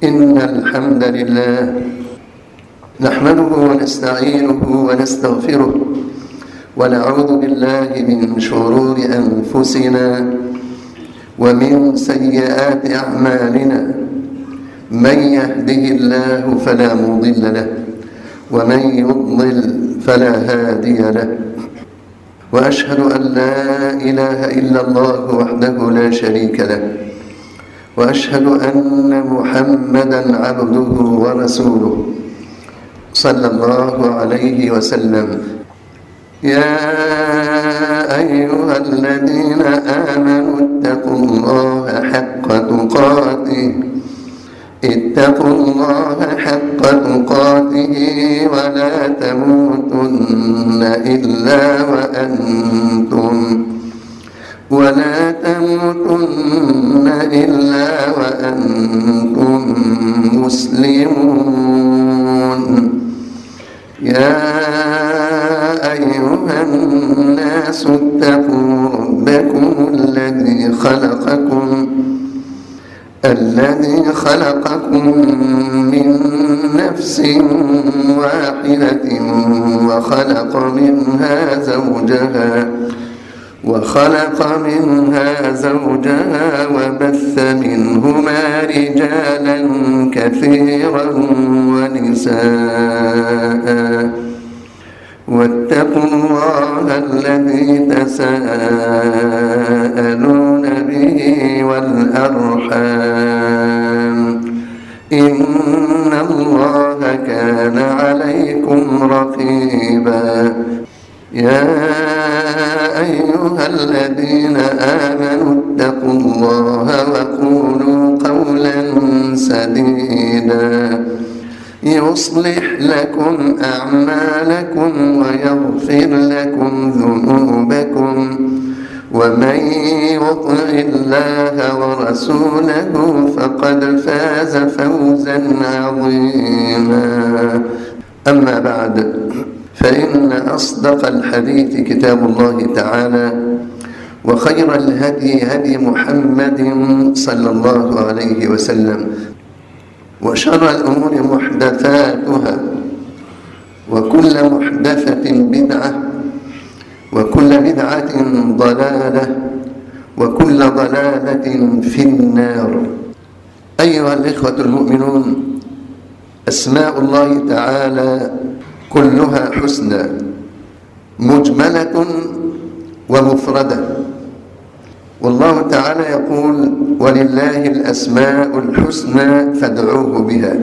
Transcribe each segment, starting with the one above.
إن الحمد لله نحمده ونستعينه ونستغفره ونعوذ بالله من شرور أنفسنا ومن سيئات أعمالنا. من يهده الله فلا مضل له ومن يضلل فلا هادي له، وأشهد أن لا إله إلا الله وحده لا شريك له، وأشهد أن محمدًا عبده ورسوله صلى الله عليه وسلم. يا أيها الذين آمنوا اتقوا الله حق تقاته ولا تموتن إلا وأنتم مسلمون. يا أيها الناس اتقوا ربكم الذي خلقكم من نفس واحدة وخلق منها زوجها وبث منهما رجالا كثيرا ونساء، واتقوا الله الذي تساءلون به والأرحام، إن الله كان عليكم رقيبا. يا أيها الذين آمنوا اتقوا الله وقولوا قولا سديدا يصلح لكم أعمالكم ويغفر لكم ذنوبكم، ومن يطع الله ورسوله فقد فاز فوزا عظيما. أما بعد، فإن أصدق الحديث كتاب الله تعالى، وخير الهدي هدي محمد صلى الله عليه وسلم، وشر الأمور محدثاتها، وكل محدثة بدعة، وكل بدعة ضلالة، وكل ضلالة في النار. أيها الإخوة المؤمنون، أسماء الله تعالى كلها حسنى، مجملة ومفردة. والله تعالى يقول: ولله الأسماء الحسنى فادعوه بها.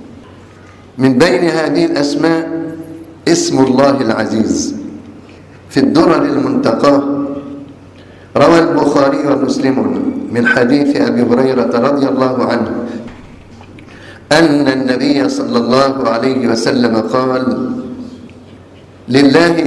من بين هذه الأسماء اسم الله العزيز. في الدرر المنتقاه روى البخاري ومسلم من حديث أبي هريرة رضي الله عنه أن النبي صلى الله عليه وسلم قال: لله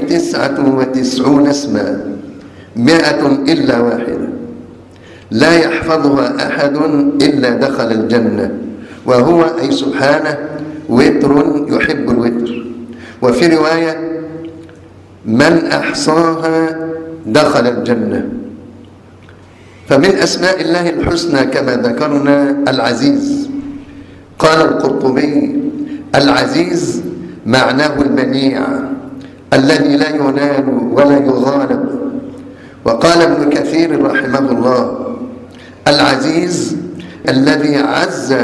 99 اسما 100 إلا واحدة لا يحفظها أحد إلا دخل الجنة، وهو أي سبحانه وتر يحب الوتر. وفي رواية: من أحصاها دخل الجنة. فمن أسماء الله الحسنى كما ذكرنا العزيز. قال القرطبي: العزيز معناه المنيع الذي لا ينال ولا يغالب. وقال ابن كثير رحمه الله: العزيز الذي عز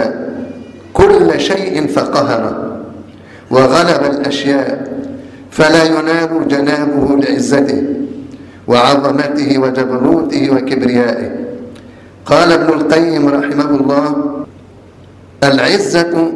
كل شيء فقهره وغلب الأشياء، فلا ينال جنابه لعزته وعظمته وجبروته وكبريائه. قال ابن القيم رحمه الله: العزة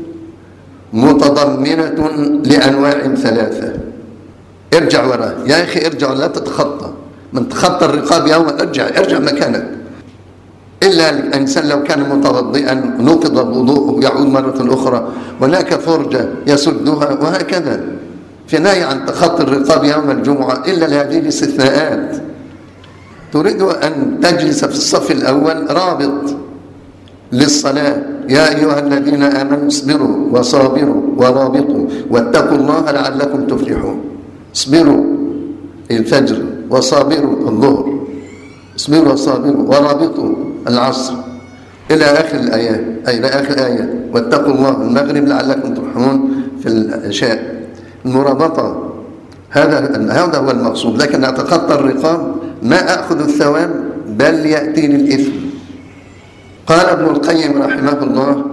متضمنة لأنواع 3. ارجع وراه يا أخي، ارجع، لا تتخطى. من تخطى الرقاب يوما ارجع مكانك. إلا الإنسان لو كان متوضئا نقض وضوءه يعود مرة أخرى، هناك فرجة يسدها، وهكذا. في نهي عن تخطي الرقاب يوم الجمعة إلا لهذه الاستثناءات. تريد أن تجلس في الصف الأول رابط للصلاة: يا أيها الذين آمنوا اصبروا وصابروا ورابطوا واتقوا الله لعلكم تفلحون. اصبروا الفجر، وصابروا الظهر، اصبروا وصابروا ورابطوا العصر، إلى آخر الآيات، أي إلى آخر الآية واتقوا الله المغرب لعلكم ترحمون في العشاء. المرابطة هذا هو المقصود، لكن أتخطى الرقاب ما أخذ الثواب بل يأتيني الإثم. قال ابن القيم رحمه الله: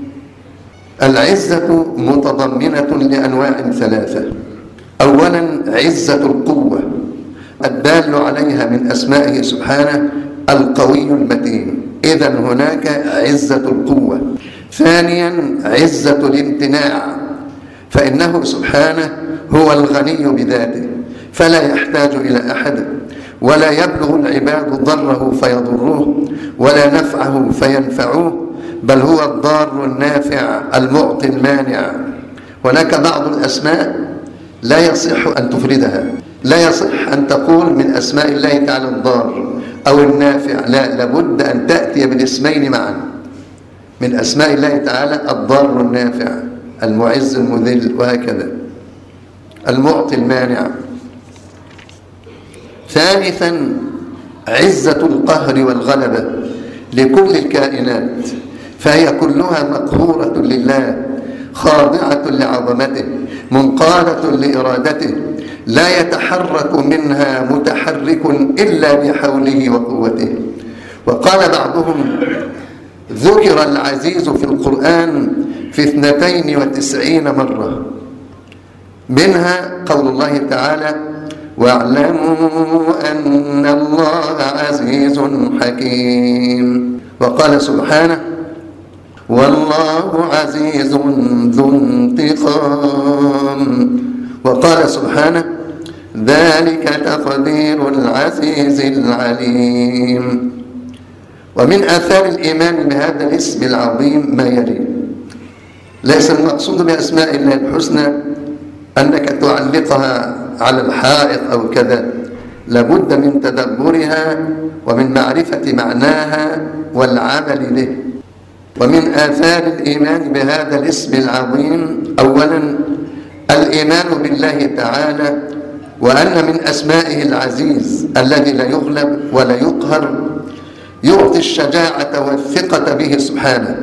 العزة متضمنة لأنواع ثلاثة. أولا عزة القوة الدال عليها من أسمائه سبحانه القوي المتين، إذن هناك عزة القوة. ثانيا عزة الامتناع، فإنه سبحانه هو الغني بذاته فلا يحتاج إلى أحد، ولا يبلغ العباد ضره فيضروه ولا نفعه فينفعوه، بل هو الضار النافع المعطي المانع. هناك بعض الأسماء لا يصح أن تفردها، لا يصح أن تقول من أسماء الله تعالى الضار أو النافع، لا، لابد أن تأتي بالاسمين معا. من أسماء الله تعالى الضار النافع، المعز المذل، وهكذا المعطي المانع. ثالثا عزة القهر والغلبة لكل الكائنات، فهي كلها مقهورة لله، خاضعة لعظمته، منقادة لإرادته، لا يتحرك منها متحرك إلا بحوله وقوته. وقال بعضهم: ذكر العزيز في القرآن في 92 مرة، منها قول الله تعالى: واعلموا أن الله عزيز حكيم. وقال سبحانه: والله عزيز ذو انتقام. وقال سبحانه: ذلك تقدير العزيز العليم. ومن آثار الإيمان بهذا الاسم العظيم ما يلي: ليس المقصود بأسماء الله الحسنى أنك تعلقها على الحائط أو كذا، لابد من تدبرها ومن معرفة معناها والعمل به. ومن آثار الإيمان بهذا الاسم العظيم أولا الإيمان بالله تعالى، وأن من أسمائه العزيز الذي لا يغلب ولا يقهر، يعطي الشجاعة والثقة به سبحانه،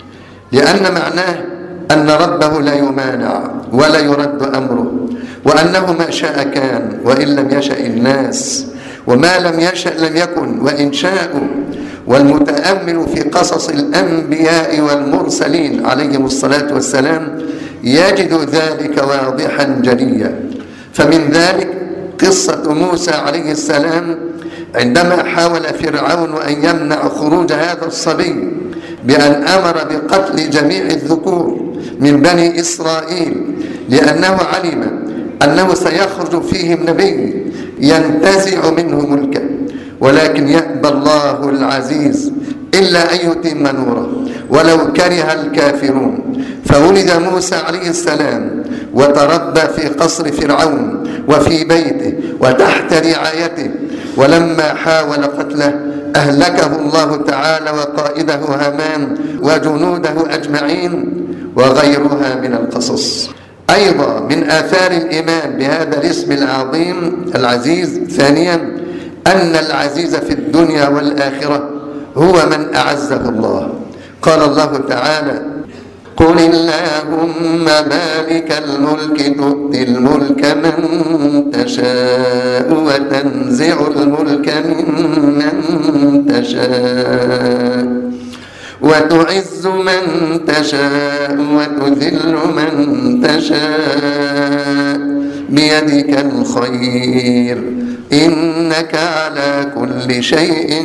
لأن معناه أن ربه لا يمانع ولا يرد أمره، وأنه ما شاء كان وإن لم يشأ الناس، وما لم يشأ لم يكن وإن شاءوا. والمتأمل في قصص الأنبياء والمرسلين عليهم الصلاة والسلام يجد ذلك واضحا جليا. فمن ذلك قصة موسى عليه السلام عندما حاول فرعون أن يمنع خروج هذا الصبي بأن أمر بقتل جميع الذكور من بني إسرائيل، لأنه علم أنه سيخرج فيهم نبي ينتزع منه ملكه، ولكن يأبى الله العزيز إلا أن يتم نوره ولو كره الكافرون. فولد موسى عليه السلام وتربى في قصر فرعون وفي بيته وتحت رعايته، ولما حاول قتله أهلكه الله تعالى وقائده هامان وجنوده أجمعين، وغيرها من القصص. أيضا من آثار الإيمان بهذا الاسم العظيم العزيز ثانيا أن العزيز في الدنيا والآخرة هو من أعزه الله. قال الله تعالى: قل اللهم مالك الملك تؤتي الملك من تشاء وتنزع الملك ممن تشاء وتعز من تشاء وتذل من تشاء بيدك الخير إنك على كل شيء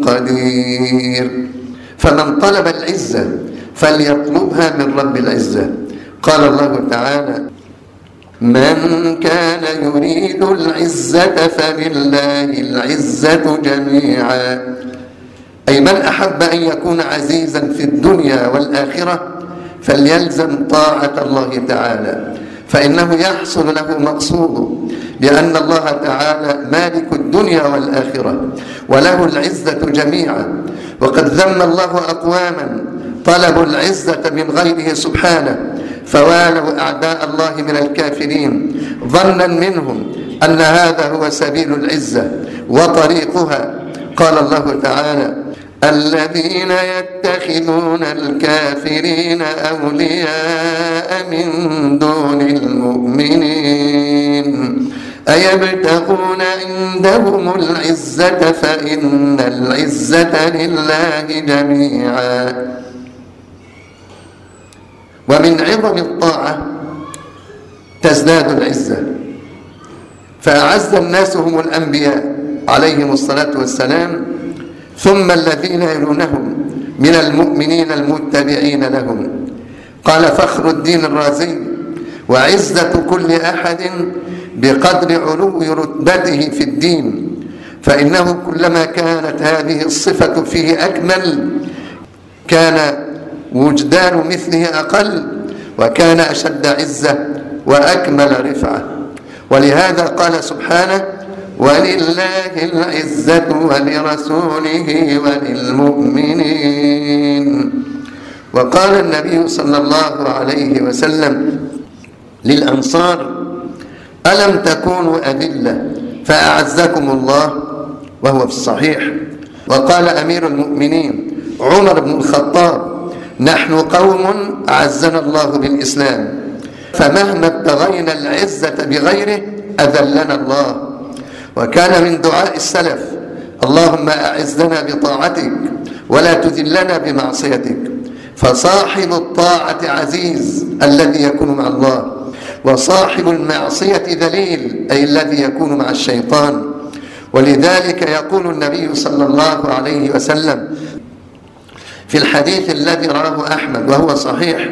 قدير. فمن طلب العزة فليطلبها من رب العزة. قال الله تعالى: من كان يريد العزة فلله العزة جميعا، أي من أحب أن يكون عزيزا في الدنيا والآخرة فليلزم طاعة الله تعالى، فإنه يحصل له مقصوده، لأن الله تعالى مالك الدنيا والآخرة وله العزة جميعا. وقد ذم الله أقواما طلبوا العزة من غيره سبحانه فوالوا أعداء الله من الكافرين ظنا منهم أن هذا هو سبيل العزة وطريقها. قال الله تعالى: الذين يتخذون الكافرين أولياء من دون المؤمنين أيبتغون عندهم العزة فإن العزة لله جميعا. ومن عظم الطاعة تزداد العزة، فأعز الناس هم الأنبياء عليهم الصلاة والسلام، ثم الذين يلونهم من المؤمنين المتبعين لهم. قال فخر الدين الرازي: وعزة كل أحد بقدر علو رتبته في الدين، فإنه كلما كانت هذه الصفة فيه أكمل كان وجدان مثله أقل، وكان أشد عزة وأكمل رفعة. ولهذا قال سبحانه: ولله العزة ولرسوله وللمؤمنين. وقال النبي صلى الله عليه وسلم للأنصار: ألم تكونوا أذلة فأعزكم الله؟ وهو في الصحيح. وقال أمير المؤمنين عمر بن الخطاب: نحن قوم أعزنا الله بالإسلام، فمهما ابتغينا العزة بغيره أذلنا الله. وكان من دعاء السلف: اللهم أعزنا بطاعتك ولا تذلنا بمعصيتك. فصاحب الطاعة عزيز الذي يكون مع الله، وصاحب المعصية ذليل أي الذي يكون مع الشيطان. ولذلك يقول النبي صلى الله عليه وسلم في الحديث الذي رواه أحمد وهو صحيح: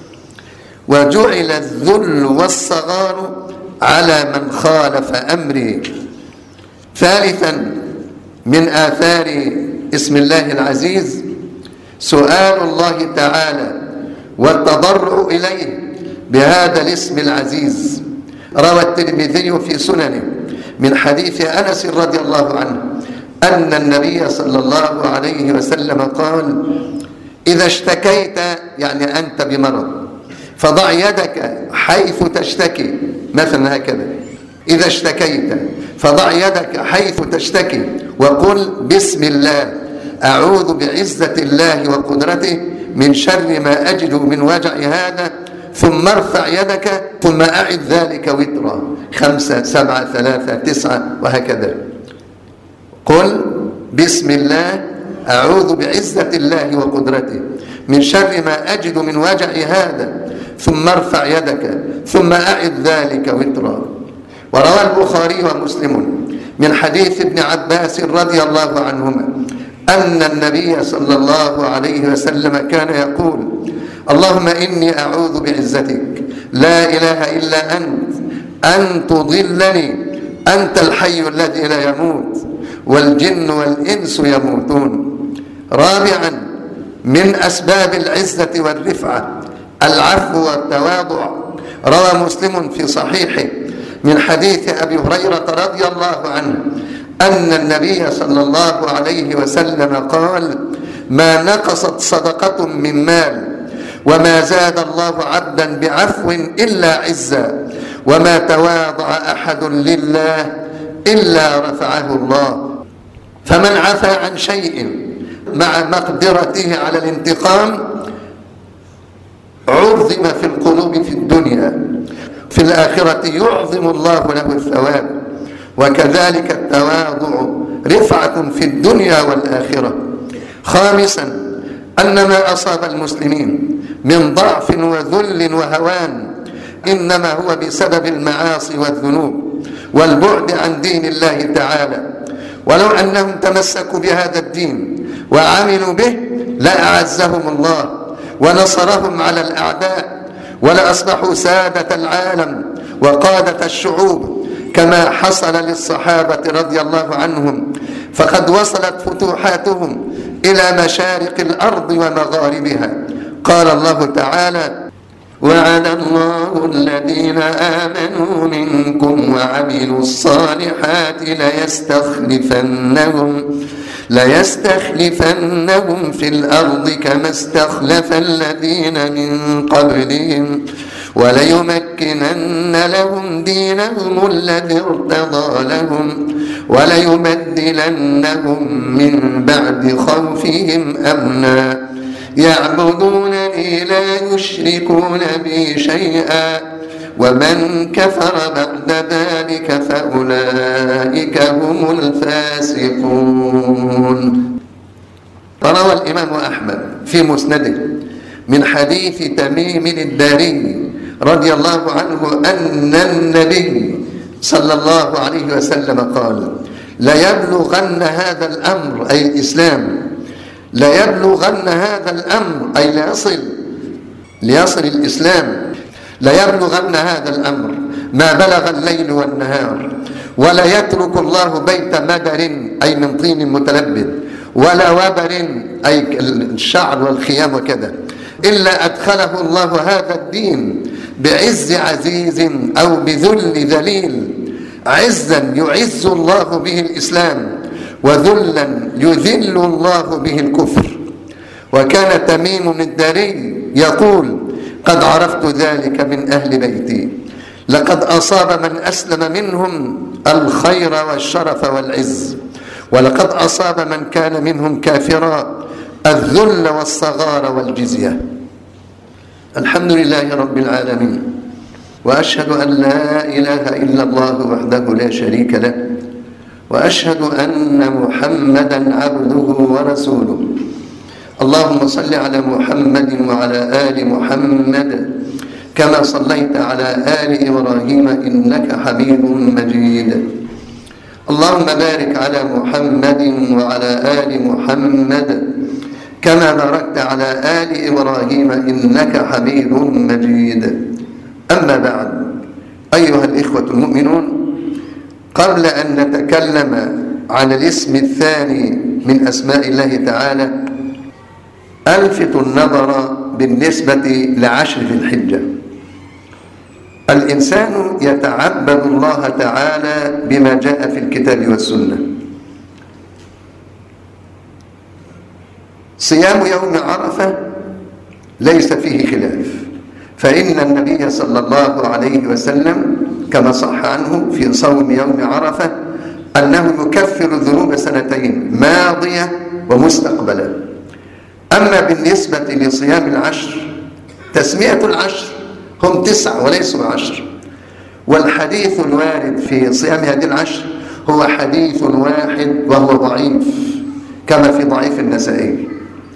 وجعل الذل والصغار على من خالف أمري. ثالثا من آثار اسم الله العزيز سؤال الله تعالى والتضرع إليه بهذا الاسم العزيز. روى الترمذي في سننه من حديث أنس رضي الله عنه أن النبي صلى الله عليه وسلم قال: إذا اشتكيت، يعني أنت بمرض، فضع يدك حيث تشتكي، مثلا هكذا: إذا اشتكيت فضع يدك حيث تشتكي وقل بسم الله أعوذ بعزة الله وقدرته من شر ما أجد من وجع هذا، ثم ارفع يدك ثم أعد ذلك وترا 5 7 3 9 وهكذا. قل بسم الله أعوذ بعزة الله وقدرته من شر ما أجد من وجع هذا، ثم ارفع يدك ثم أعد ذلك وترا. وروى البخاري ومسلم من حديث ابن عباس رضي الله عنهما أن النبي صلى الله عليه وسلم كان يقول: اللهم إني أعوذ بعزتك لا إله إلا أنت أن تضلني، أنت الحي الذي لا يموت والجن والإنس يموتون. رابعا من أسباب العزة والرفعة العفو والتواضع. روى مسلم في صحيحه من حديث أبي هريرة رضي الله عنه أن النبي صلى الله عليه وسلم قال: ما نقصت صدقة من مال وما زاد الله عبدا بعفو إلا عزا، وما تواضع أحد لله إلا رفعه الله. فمن عفى عن شيء مع مقدرته على الانتقام عظم في القلوب في الدنيا، في الآخرة يعظم الله له الثواب. وكذلك التواضع رفعة في الدنيا والآخرة. خامسا أن ما أصاب المسلمين من ضعف وذل وهوان إنما هو بسبب المعاصي والذنوب والبعد عن دين الله تعالى. ولو أنهم تمسكوا بهذا الدين وعملوا به لأعزهم الله ونصرهم على الأعداء، ولأصبحوا سادة العالم وقادة الشعوب كما حصل للصحابة رضي الله عنهم، فقد وصلت فتوحاتهم إلى مشارق الأرض ومغاربها. قال الله تعالى: وعد الله الذين آمنوا منكم وعملوا الصالحات ليستخلفنهم في الأرض كما استخلف الذين من قبلهم وليمكنن لهم دينهم الذي ارتضى لهم وليبدلنهم من بعد خوفهم أمنا يعبدونني لا يشركون بي شيئا ومن كفر بعد ذلك فأولئك هم الفاسقون. روى الإمام أحمد في مسنده من حديث تميم الداري رضي الله عنه أن النبي صلى الله عليه وسلم قال: ليبلغن هذا الأمر أي الإسلام، ليبلغن هذا الأمر أي ليصل الإسلام، ليبلغن هذا الأمر ما بلغ الليل والنهار، ولا يترك الله بيت مدر أي من طين متلبد ولا وبر أي الشعر والخيام وكذا إلا أدخله الله هذا الدين بعز عزيز أو بذل ذليل، عزا يعز الله به الإسلام وذلا يذل الله به الكفر. وكان تميم الداري يقول: قد عرفت ذلك من أهل بيتي، لقد أصاب من أسلم منهم الخير والشرف والعز، ولقد أصاب من كان منهم كافرا الذل والصغار والجزية. الحمد لله رب العالمين، وأشهد أن لا إله إلا الله وحده لا شريك له، وأشهد أن محمدا عبده ورسوله. اللهم صل على محمد وعلى آل محمد كما صليت على آل إبراهيم إنك حميد مجيد. اللهم بارك على محمد وعلى آل محمد كما باركت على آل إبراهيم إنك حميد مجيد. أما بعد، أيها الإخوة المؤمنون، قبل أن نتكلم عن الاسم الثاني من أسماء الله تعالى، ألفت النظر بالنسبة لعشر ذي الحجة. الإنسان يتعبد الله تعالى بما جاء في الكتاب والسنة. صيام يوم عرفة ليس فيه خلاف، فإن النبي صلى الله عليه وسلم كما صح عنه في صوم يوم عرفة أنه يكفر ذنوب سنتين ماضية ومستقبلة. أما بالنسبة لصيام العشر، تسمية العشر هم 9 وليسوا 10، والحديث الوارد في صيام هذه العشر هو حديث واحد وهو ضعيف كما في ضعيف النسائي.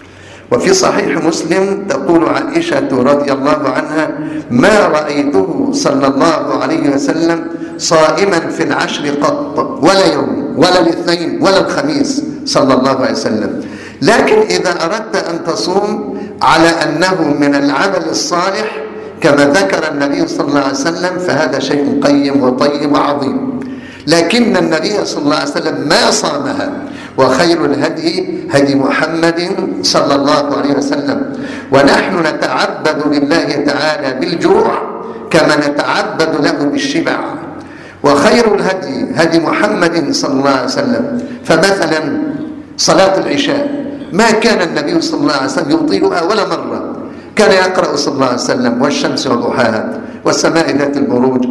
وفي صحيح مسلم تقول عائشة رضي الله عنها: ما رأيته صلى الله عليه وسلم صائما في العشر قط، ولا يوم ولا الاثنين ولا الخميس صلى الله عليه وسلم. لكن إذا أردت أن تصوم على أنه من العمل الصالح كما ذكر النبي صلى الله عليه وسلم فهذا شيء قيم وطيب وعظيم، لكن النبي صلى الله عليه وسلم ما صامها. وخير الهدي هدي محمد صلى الله عليه وسلم، ونحن نتعبد لله تعالى بالجوع كما نتعبد له بالشبع. وخير الهدي هدي محمد صلى الله عليه وسلم. فمثلا صلاة العشاء ما كان النبي صلى الله عليه وسلم يطيلها ولا مرة، كان يقرأ صلى الله عليه وسلم والشمس وضحاها والسماء ذات البروج،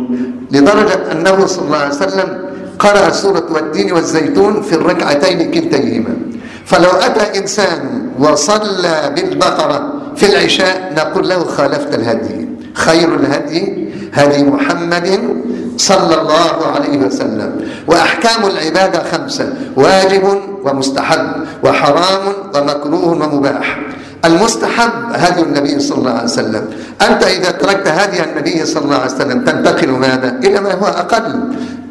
لدرجة أنه صلى الله عليه وسلم قرأ سورة والتين والزيتون في الركعتين كلتيهما. فلو أتى إنسان وصلى بالبقرة في العشاء نقول له خالفت الهدي. خير الهدي هدي محمد صلى الله عليه وسلم. وأحكام العبادة 5: واجب ومستحب وحرام ومكروه ومباح. المستحب هدي النبي صلى الله عليه وسلم. أنت إذا تركت هدي النبي صلى الله عليه وسلم تنتقل ماذا؟ إلى ما هو أقل.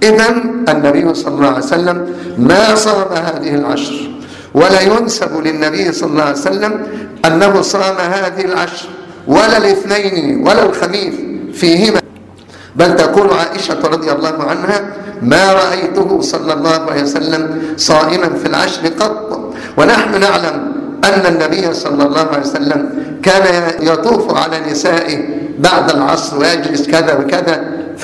إذن النبي صلى الله عليه وسلم ما صام هذه العشر، ولا ينسب للنبي صلى الله عليه وسلم أنه صام هذه العشر ولا الاثنين ولا الخميس فيهما، بل تقول عائشة رضي الله عنها: ما رأيته صلى الله عليه وسلم صائما في العشر قط. ونحن نعلم أن النبي صلى الله عليه وسلم كان يطوف على نسائه بعد العصر ويجلس كذا وكذا،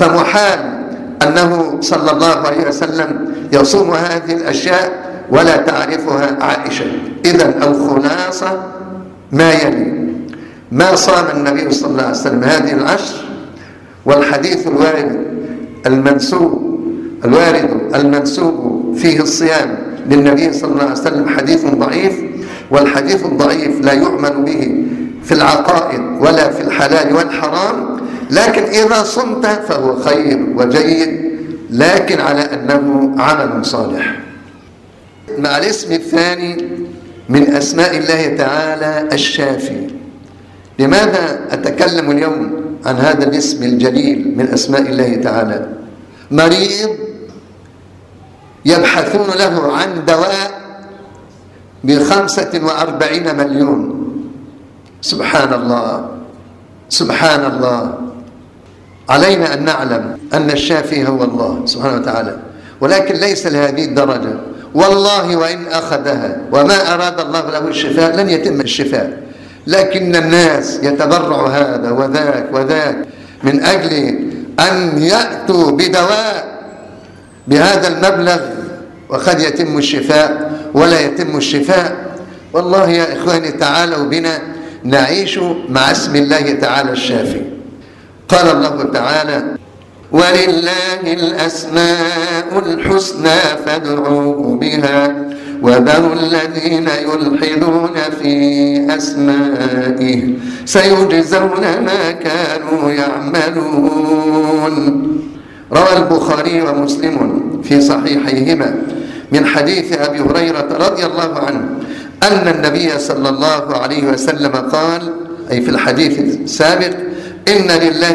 فمحال أنه صلى الله عليه وسلم يصوم هذه الأشياء ولا تعرفها عائشة. إذن الخلاصة ما يلي: ما صام النبي صلى الله عليه وسلم هذه العشر، والحديث الوارد المنسوب فيه الصيام للنبي صلى الله عليه وسلم حديث ضعيف، والحديث الضعيف لا يؤمن به في العقائد ولا في الحلال والحرام، لكن إذا صمت فهو خير وجيد، لكن على أنه عمل صالح. مع الاسم الثاني من أسماء الله تعالى الشافي. لماذا أتكلم اليوم عن هذا الاسم الجليل من أسماء الله تعالى؟ مريض يبحثون له عن دواء ب45 مليون. سبحان الله سبحان الله. علينا أن نعلم أن الشافي هو الله سبحانه وتعالى، ولكن ليس لهذه الدرجة. والله وإن أخذها وما أراد الله له الشفاء لن يتم الشفاء، لكن الناس يتبرع هذا وذاك وذاك من أجل أن يأتوا بدواء بهذا المبلغ، وقد يتم الشفاء ولا يتم الشفاء. والله يا إخواني تعالوا بنا نعيش مع اسم الله تعالى الشافي. قال الله تعالى: ولله الأسماء الحسنى فادعوه بها وذروا الذين يلحدون في أسمائه سيجزون ما كانوا يعملون. روى البخاري ومسلم في صحيحيهما من حديث أبي هريرة رضي الله عنه أن النبي صلى الله عليه وسلم قال، أي في الحديث السابق: إن لله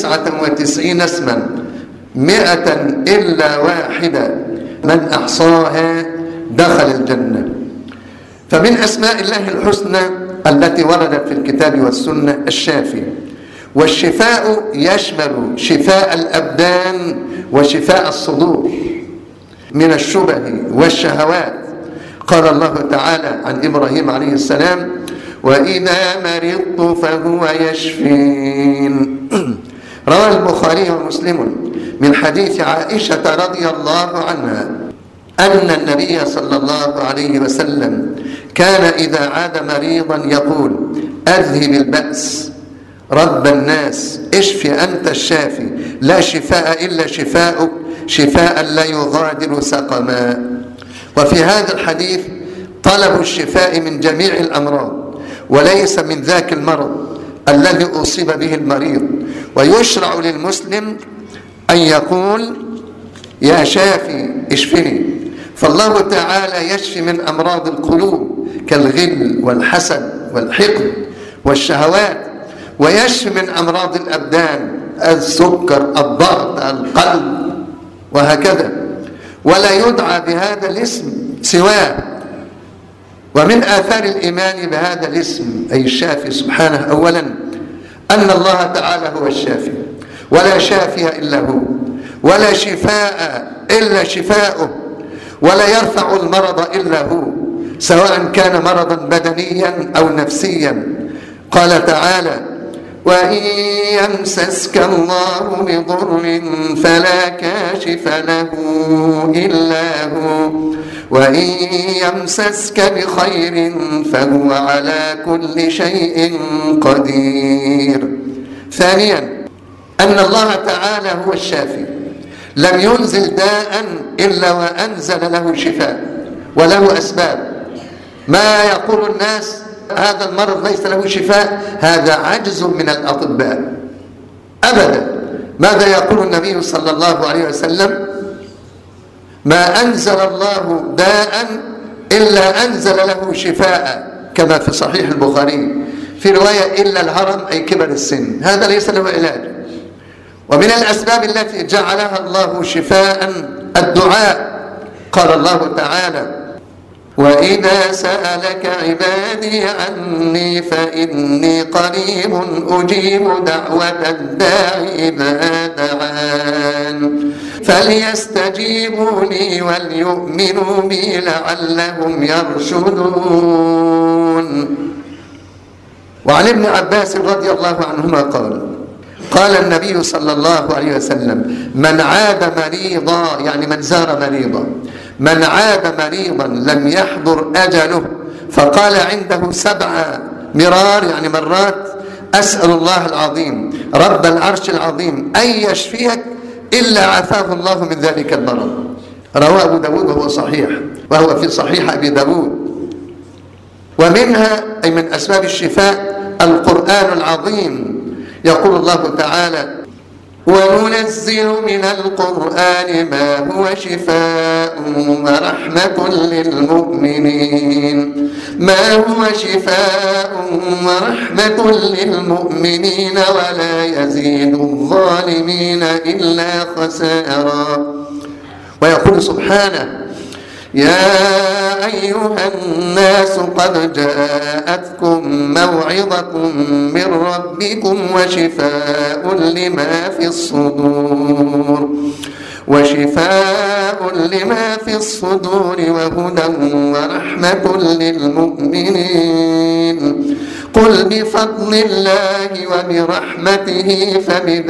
99 اسما 100 إلا واحدة من أحصاها دخل الجنة. فمن أسماء الله الحسنى التي وردت في الكتاب والسنة الشافي. والشفاء يشمل شفاء الأبدان وشفاء الصدور من الشبه والشهوات. قال الله تعالى عن إبراهيم عليه السلام: وإذا مرضت فهو يشفين. روى البخاري ومسلم من حديث عائشة رضي الله عنها أن النبي صلى الله عليه وسلم كان إذا عاد مريضا يقول: أذهب البأس رب الناس اشف أنت الشافي لا شفاء إلا شفاؤك شفاء لا يغادر سقما. وفي هذا الحديث طلب الشفاء من جميع الأمراض وليس من ذاك المرض الذي أصيب به المريض. ويشرع للمسلم أن يقول: يا شافي اشفني. فالله تعالى يشفي من أمراض القلوب كالغل والحسد والحقد والشهوات، ويشفي من أمراض الأبدان السكر الضغط القلب وهكذا، ولا يدعى بهذا الاسم سواه. ومن آثار الإيمان بهذا الاسم أي الشافي سبحانه أولا أن الله تعالى هو الشافي، ولا شافي إلا هو، ولا شفاء إلا شفاؤه، ولا يرفع المرض إلا هو، سواء كان مرضا بدنيا أو نفسيا. قال تعالى: وإن يمسسك الله بضر فلا كاشف له إلا هو وإن يمسسك بخير فهو على كل شيء قدير. ثانيا أن الله تعالى هو الشافي، لم ينزل داء إلا وأنزل له شفاء وله أسباب. ما يقول الناس هذا المرض ليس له شفاء، هذا عجز من الأطباء أبدا. ماذا يقول النبي صلى الله عليه وسلم؟ ما أنزل الله داء إلا أنزل له شفاء، كما في صحيح البخاري في رواية: إلا الهرم أي كبر السن، هذا ليس له علاج. ومن الأسباب التي جعلها الله شفاء الدعاء. قال الله تعالى: وإذا سألك عبادي عني فإني قريب أجيب دعوة الداع إذا دعان فليستجيبوا لي وليؤمنوا بي لعلهم يرشدون. وعن ابن عباس رضي الله عنهما قال النبي صلى الله عليه وسلم: من عاد مريضا، يعني من زار مريضا، من عاد مريضا لم يحضر أجله فقال عنده 7 مرار، يعني مرات: أسأل الله العظيم رب العرش العظيم أن يشفيك إلا عافاه الله من ذلك المرض. رواه أبو داود وهو صحيح، وهو في صحيح أبي داود. ومنها أي من أسباب الشفاء القرآن العظيم. يقول الله تعالى: وننزل من القرآن ما هو شفاء ورحمة للمؤمنين ورحمة للمؤمنين ولا يزيد الظالمين إلا خسارا. ويقول سبحانه: يا أيها الناس قد جاءتكم موعظة من ربكم وشفاء لما في الصدور وهدى ورحمة للمؤمنين. قل بفضل الله وبرحمته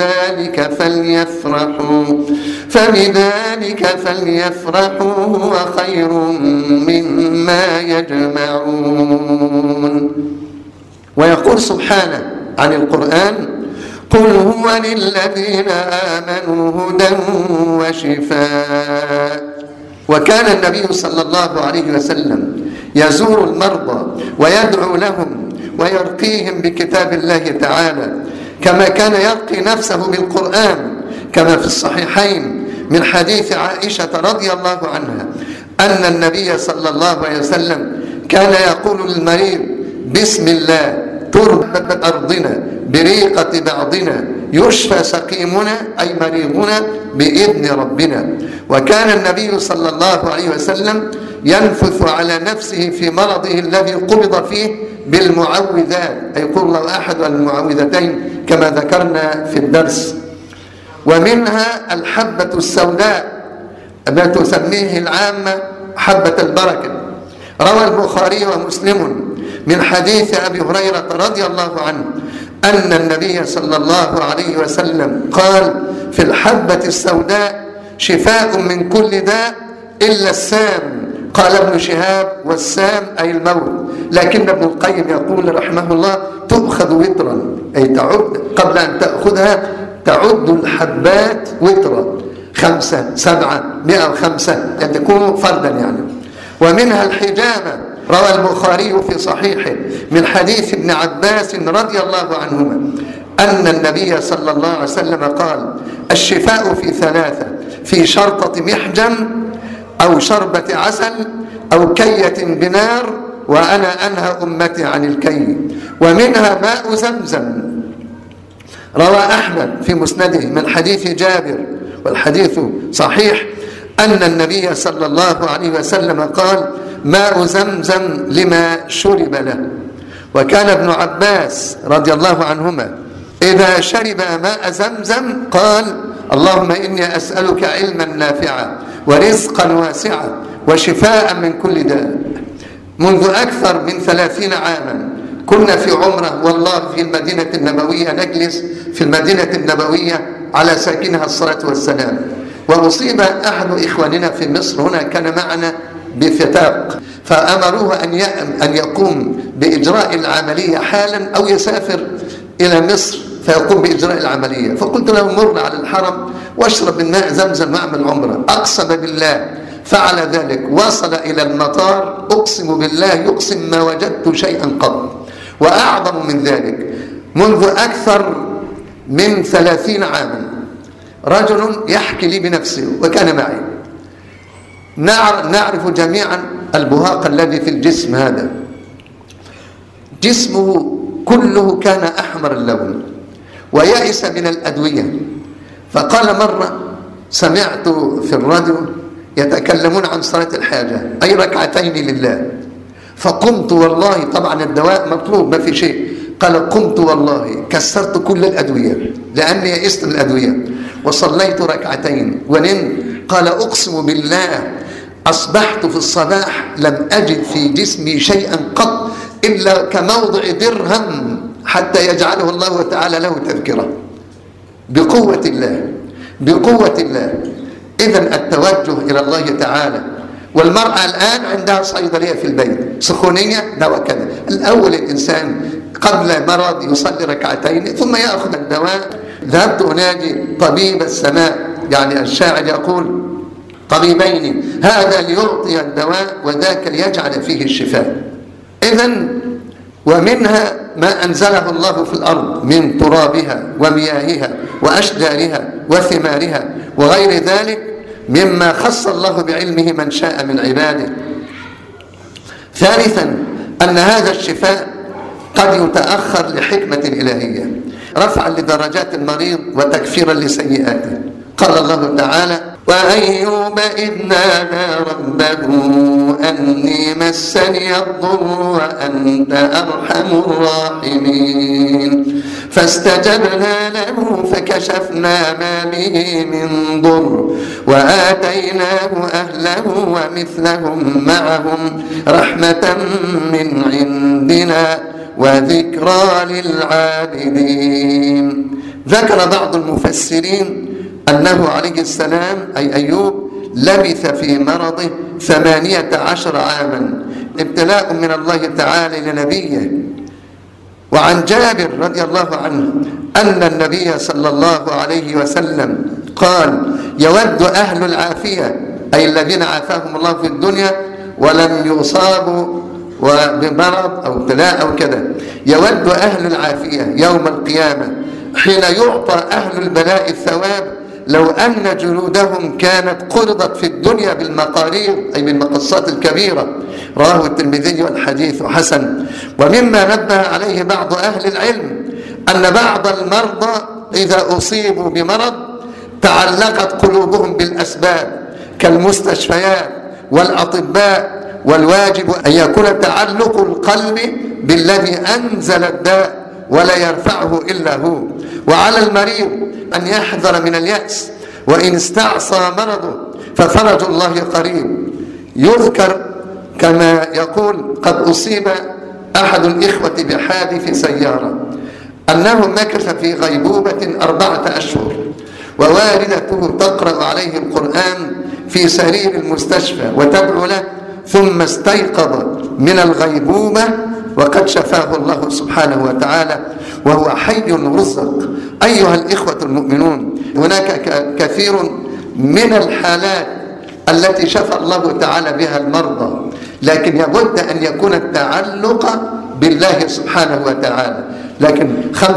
فبذلك فليفرحوا هو خير مما يجمعون. ويقول سبحانه عن القرآن: قل هو للذين آمنوا هدى وشفاء. وكان النبي صلى الله عليه وسلم يزور المرضى ويدعو لهم ويرقيهم بكتاب الله تعالى، كما كان يرقي نفسه بالقرآن، كما في الصحيحين من حديث عائشة رضي الله عنها أن النبي صلى الله عليه وسلم كان يقول للمريض: بسم الله تربت أرضنا بريقة بعضنا يشفى سقيمنا أي مريضنا بإذن ربنا. وكان النبي صلى الله عليه وسلم ينفث على نفسه في مرضه الذي قبض فيه بالمعوذات، أي قل الله أحد المعوذتين كما ذكرنا في الدرس. ومنها الحبة السوداء ما تسميه العامة حبة البركة. روى البخاري ومسلم من حديث أبي هريرة رضي الله عنه أن النبي صلى الله عليه وسلم قال: في الحبة السوداء شفاء من كل داء إلا السام. قال ابن شهاب: والسام أي الموت. لكن ابن القيم يقول رحمه الله: تؤخذ وترا، أي تعد قبل أن تأخذها تعد الحبات وترا، 5 7 105 أن تكون فردا يعني. ومنها الحجامة. روى البخاري في صحيحه من حديث ابن عباس رضي الله عنهما أن النبي صلى الله عليه وسلم قال: الشفاء في 3: في شرطة محجم أو شربة عسل أو كية بنار، وأنا أنهى أمتي عن الكي. ومنها ماء زمزم. روى أحمد في مسنده من حديث جابر والحديث صحيح أن النبي صلى الله عليه وسلم قال: ماء زمزم لما شرب له. وكان ابن عباس رضي الله عنهما إذا شرب ماء زمزم قال: اللهم إني أسألك علما نافعا ورزقا واسعا وشفاء من كل داء. منذ أكثر من 30 عاما كنا في عمرة والله في المدينة النبوية، نجلس في المدينة النبوية على ساكنها الصلاة والسلام، وأصيب أحد إخواننا في مصر هنا كان معنا بفتاق، فأمروه أن يقوم بإجراء العملية حالا أو يسافر إلى مصر فيقوم بإجراء العملية. فقلت له: مر على الحرم واشرب من ماء زمزم واعمل عمرة. أقسم بالله فعل ذلك، وصل إلى المطار أقسم بالله يقسم ما وجدت شيئا قط. وأعظم من ذلك منذ أكثر من 30 عاما رجل يحكي لي بنفسه وكان معي، نعرف جميعا البهاق الذي في الجسم، هذا جسمه كله كان أحمر اللون ويأس من الأدوية. فقال مرة سمعت في الراديو يتكلمون عن صلاة الحاجة أي 2 ركعتين لله، فقمت والله، طبعا الدواء مطلوب ما في شيء، قال: قمت والله كسرت كل الأدوية لأني يئست من الأدوية وصليت 2 ركعتين ونمت. قال: أقسم بالله أصبحت في الصباح لم أجد في جسمي شيئا قط إلا كموضع درهم حتى يجعله الله تعالى له تذكرة بقوة الله، بقوة الله. إذن التوجه إلى الله تعالى. والمرأة الآن عندها صيدلية في البيت، سخونية دواء كذا. الأول الإنسان قبل مرض يصلي 2 ركعتين ثم يأخذ الدواء. ذهبت أناجي طبيب السماء، يعني الشاعر يقول: طبيبين، هذا ليعطي الدواء وذاك ليجعل فيه الشفاء. إذن ومنها ما أنزله الله في الأرض من ترابها ومياهها وأشجارها وثمارها وغير ذلك مما خص الله بعلمه من شاء من عباده. ثالثا أن هذا الشفاء قد يتأخر لحكمة إلهية، رفعا لدرجات المريض وتكفيرا لسيئاته. قال الله تعالى: وأيوب إذ نادى ربه أني مسني الضر وأنت أرحم الراحمين فاستجبنا له فكشفنا ما به من ضر وآتيناه أهله ومثلهم معهم رحمة من عندنا وذكرى للعابدين. ذكر بعض المفسرين أنه عليه السلام أي أيوب لبث في مرضه 18 عاما ابتلاء من الله تعالى لنبيه. وعن جابر رضي الله عنه أن النبي صلى الله عليه وسلم قال: يود أهل العافية أي الذين عافاهم الله في الدنيا ولم يصابوا بمرض أو ابتلاء أو كذا، يود أهل العافية يوم القيامة حين يعطى أهل البلاء الثواب لو أن جلودهم كانت قرضت في الدنيا بالمقارير أي بالمقصات الكبيرة. رواه الترمذي والحديث حسن. ومما نبه عليه بعض أهل العلم أن بعض المرضى إذا أصيبوا بمرض تعلقت قلوبهم بالأسباب كالمستشفيات والأطباء، والواجب أن يكون تعلق القلب بالذي أنزل الداء ولا يرفعه إلا هو. وعلى المريض أن يحذر من اليأس، وإن استعصى مرضه ففرج الله قريب. يذكر كما يقول قد أصيب أحد الإخوة بحادث سيارة أنه مكث في غيبوبة 4 أشهر، ووالدته تقرأ عليه القرآن في سرير المستشفى وتدعو له، ثم استيقظ من الغيبوبة وقد شفاه الله سبحانه وتعالى وهو حي رزق. أيها الإخوة المؤمنون، هناك كثير من الحالات التي شفى الله تعالى بها المرضى، لكن يبد أن يكون التعلق بالله سبحانه وتعالى. لكن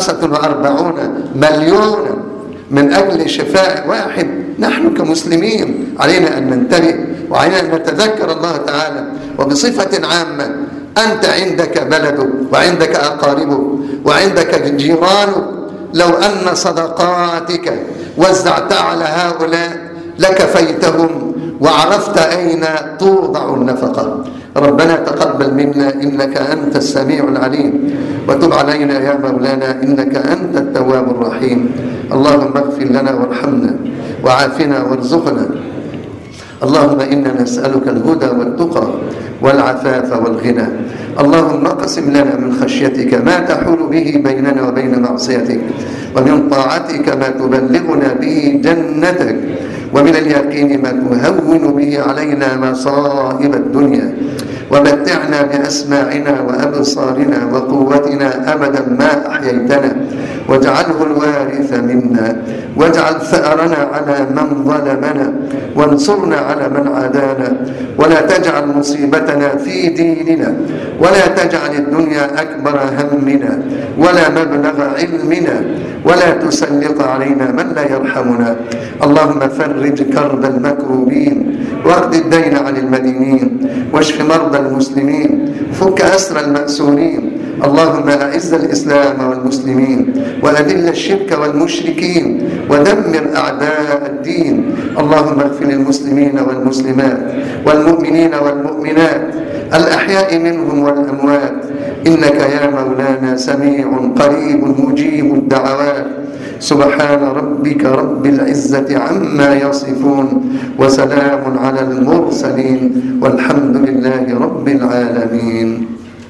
45 مليون من أجل شفاء واحد، نحن كمسلمين علينا أن ننتبه وعلينا أن نتذكر الله تعالى. وبصفة عامة أنت عندك بلدك وعندك أقاربك وعندك جيرانك، لو أن صدقاتك وزعت على هؤلاء لكفيتهم وعرفت أين توضع النفقة. ربنا تقبل منا إنك أنت السميع العليم، وتب علينا يا مولانا إنك أنت التواب الرحيم. اللهم اغفر لنا وارحمنا وعافنا وارزقنا. اللهم إنا نسألك الهدى والتقى والعفاف والغنى. اللهم اقسم لنا من خشيتك ما تحول به بيننا وبين معصيتك، ومن طاعتك ما تبلغنا به جنتك، ومن اليقين ما تهون به علينا مصائب الدنيا، ومتعنا بأسماعنا وأبصارنا وقوتنا أبدا ما أحييتنا، واجعله الوارث منا، واجعل ثأرنا على من ظلمنا، وانصرنا على من عادانا، ولا تجعل مصيبتنا في ديننا، ولا تجعل الدنيا أكبر همنا ولا مبلغ علمنا، ولا تسلط علينا من لا يرحمنا. اللهم فرج كرب المكروبين، واقض الدين عن المدينين، واشف مرضى المسلمين، فك أسر المأسورين. اللهم أعز الإسلام والمسلمين، وأذل الشرك والمشركين، ودمر أعداء الدين. اللهم اغفر للمسلمين والمسلمات والمؤمنين والمؤمنات الأحياء منهم والأموات، إنك يا مولانا سميع قريب مجيب الدعوات. سبحان ربك رب العزة عما يصفون، وسلام على المرسلين، والحمد لله رب العالمين.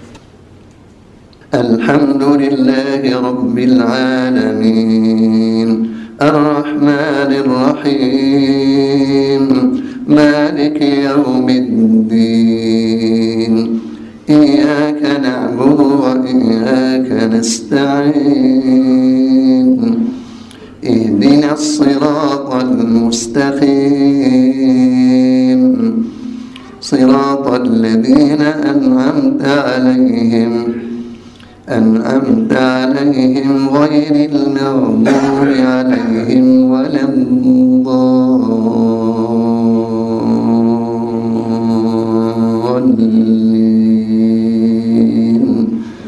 الحمد لله رب العالمين، الرحمن الرحيم، مالك يوم الدين، إياك نعبد وإياك نستعين، اهدنا الصراط المستقيم، عليهم غير المغضوب عليهم ولا الضالين.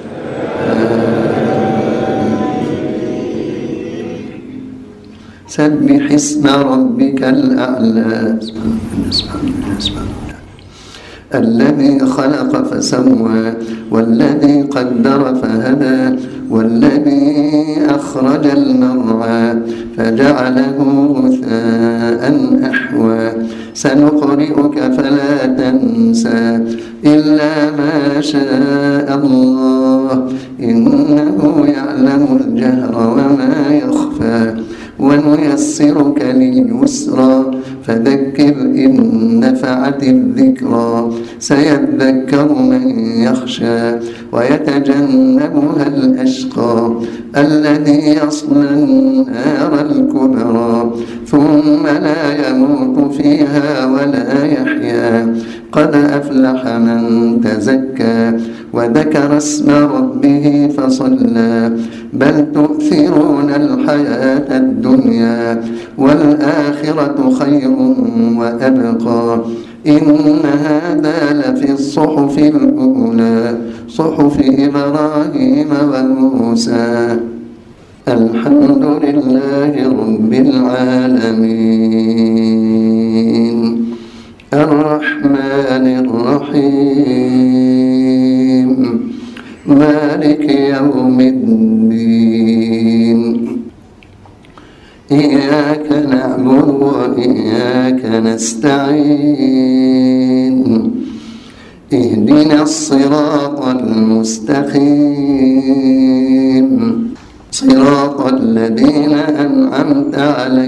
سبح اسم ربك الأعلى الذي خلق فسوى والذي قدر فهدى والذي أخرج المرعى فجعله غثاء أحوى سنقرئك فلا تنسى إلا ما شاء الله إنه يعلم الجهر وما يخفى ونيسرك لليسرى فذكر إن نفعت الذكرى سيذكر من يخشى ويتجنبها الأشقى الذي يصلى النار الكبرى ثم لا يموت فيها ولا يحيا قد أفلح من تزكى وذكر اسم ربه فصلى بل تؤثرون الحياة الدنيا والآخرة خير وأبقى إن هذا لفي الصحف الأولى صحف إبراهيم وموسى. الحمد لله رب العالمين الرحمن الرحيم مالك يوم الدين إياك نعبد وإياك نستعين اهدنا الصراط المستقيم صراط الذين أنعمت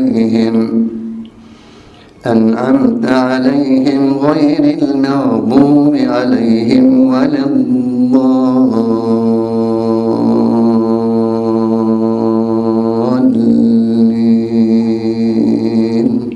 عليهم غير المغضوب عليهم ولا الضالين.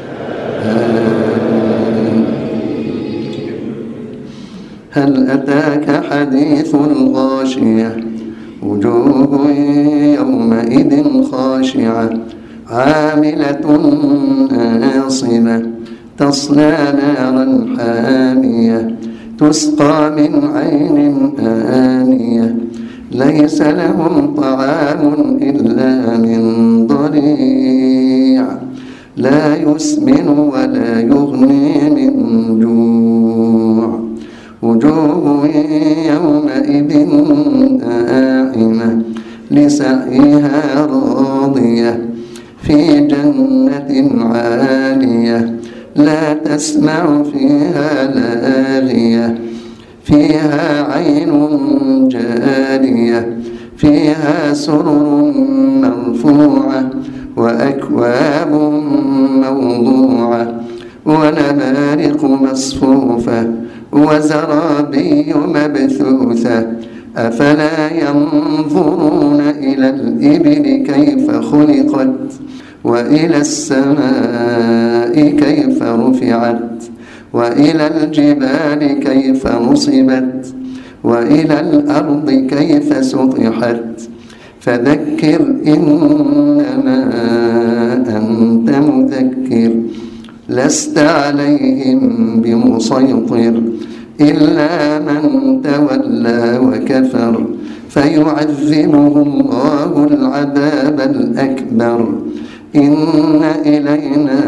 هل أتاك حديث الغاشية وجوه يومئذ خاشعة عاملة ناصبة تصلى نارا حامية تسقى من عين آنية ليس لهم طعام إلا من ضريع لا يسمن ولا يغني من جوع وجوه يومئذ ناعمة لسعيها راضية في جنة عالية لا تسمع فيها لاغية فيها عين جارية فيها سرر مرفوعة وأكواب موضوعة ونمارق مصفوفة وزرابي مبثوثة أفلا ينظرون إلى الإبل كيف خلقت وإلى السماء كيف رفعت وإلى الجبال كيف نصبت وإلى الأرض كيف سطحت فذكر إنما أنت مذكر لست عليهم بمسيطر إلا من تولى وكفر فيعذبه الله العذاب الأكبر إن إلينا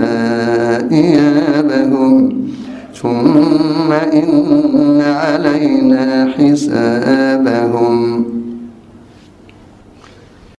إيابهم ثم إن علينا حسابهم.